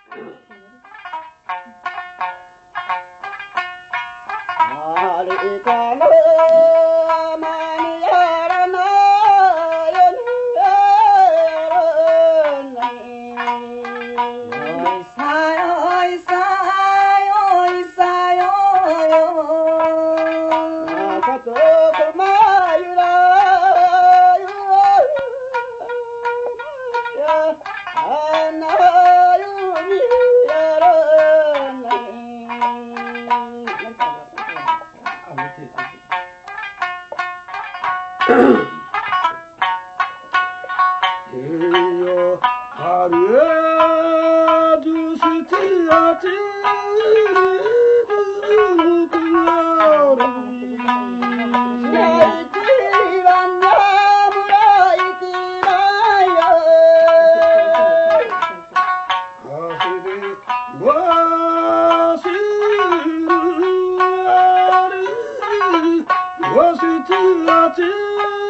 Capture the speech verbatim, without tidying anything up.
あれから間にやらないよねやらないおいさよおいさよおいさよよ中とこまゆらゆらあんなようにやらないIo aria du sitiati du cuore Nei tiranna murai tiraya Asiri wasiri wasitiati